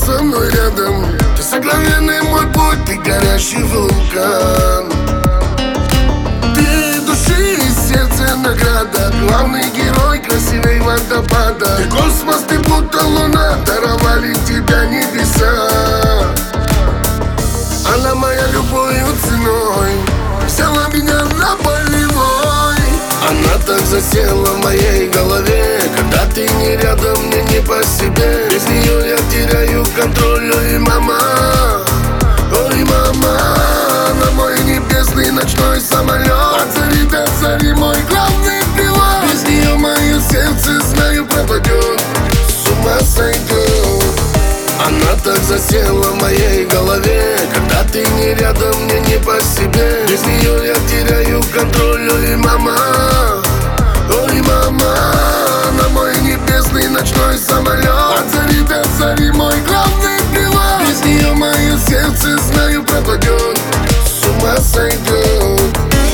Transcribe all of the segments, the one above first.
со мной рядом. Ты сокровенный мой путь, ты горящий вулкан. Ты души и сердце награда, главный герой красивей водопада. Ты космос, ты будто луна, даровали тебя небеса. Она моя любовью ценой взяла меня на болевой. Она так засела в моей голове, когда ты не рядом, мне не по себе. Без нее я теряю контроль, ой, мама, ой, мама. Она мой небесный ночной самолет, от зари до зари мой главный пилот. Без нее мое сердце, знаю, пропадет, с ума сойдет. Она так засела в моей голове, когда ты не рядом, мне не по себе. Без нее я теряю контроль, ой, мама, ой, мама. Она мой небесный ночной самолет, от зари до зари мой главный пилот. Без нее мое сердце, знаю, пропадет, с ума сойдет.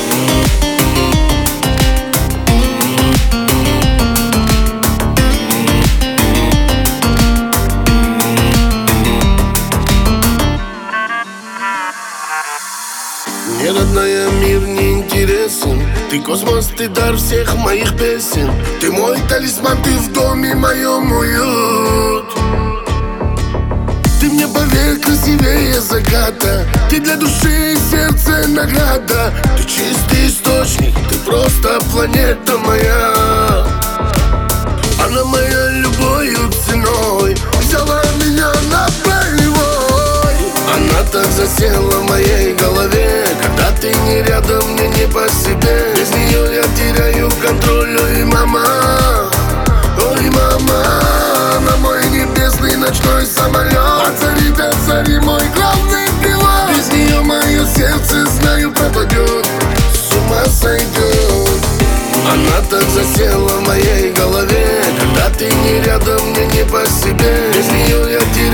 Мне, родная, мир не интересен. Ты космос, ты дар всех моих песен. Ты мой талисман, ты в доме моем уют. Ты мне, поверь, красивее заката. Ты для души и сердца награда. Ты чистый источник, ты просто планета моя. Она моя любовью ценой взяла меня на болевой. Она так засела в моей голове, когда ты не рядом, мне не по себе. Без нее я теряю контроль, ой, мама, ой, мама. Она мой небесный ночной самолет, от зари до зари мой главный пилот. Без нее мое сердце, знаю, пропадет, с ума сойдет. Она так засела в моей голове, когда ты не рядом, мне не по себе. Без нее я теряю